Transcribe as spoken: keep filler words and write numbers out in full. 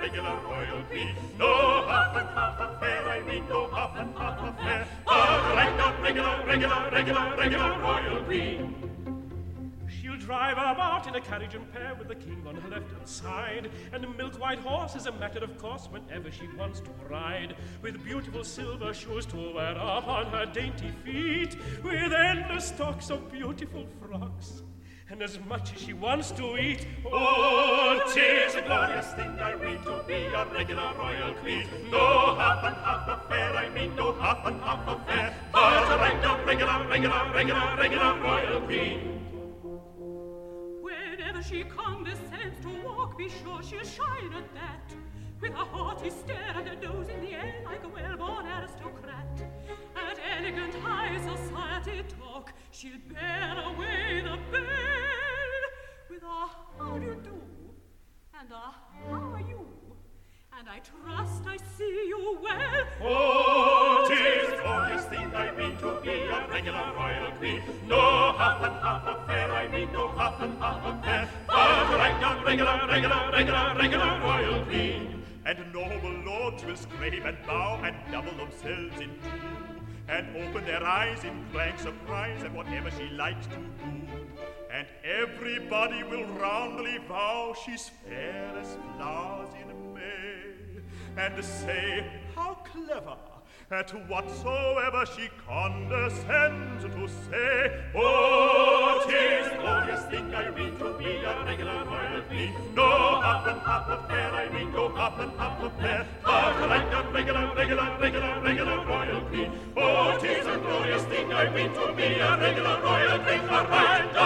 regular royal queen. No half and half affair, I mean no half and half affair, but a right out regular, regular, regular, regular royal queen. She'll drive about in a carriage and pair with the king on her left-hand side, and a milk-white horse is a matter of course whenever she wants to ride, with beautiful silver shoes to wear upon her dainty feet, with endless stocks of beautiful frocks, and as much as she wants to eat. Oh, 'tis a glorious thing, I mean, to be a regular royal queen. No half and half affair, I mean, no half and half affair, but a right out regular, regular, regular, regular royal queen. Whenever she condescends to walk, be sure she'll shine at that, with a haughty stare and a nose in the air like a well-born aristocrat. At elegant high society talk, she'll bear away the bell with a how do you do and a how are you, and I trust I see you well. Oh, 'tis a glorious thing, I mean, to be a regular royal queen. No half and half affair, I mean, no half and half affair, but a right down regular, regular, regular, regular royal queen. And noble lords will scrape and bow and double themselves in two, and open their eyes in blank surprise at whatever she likes to do. And everybody will roundly vow she's fair as flowers in May, and say, how clever, at whatsoever she condescends to say. Oh, 'tis a glorious thing, I mean, to be a regular royal queen. No half and half affair, I mean, no half and half affair, but a right down regular, regular, regular, regular royal queen. Oh, 'tis a glorious thing, I mean, to be a regular royal queen. A right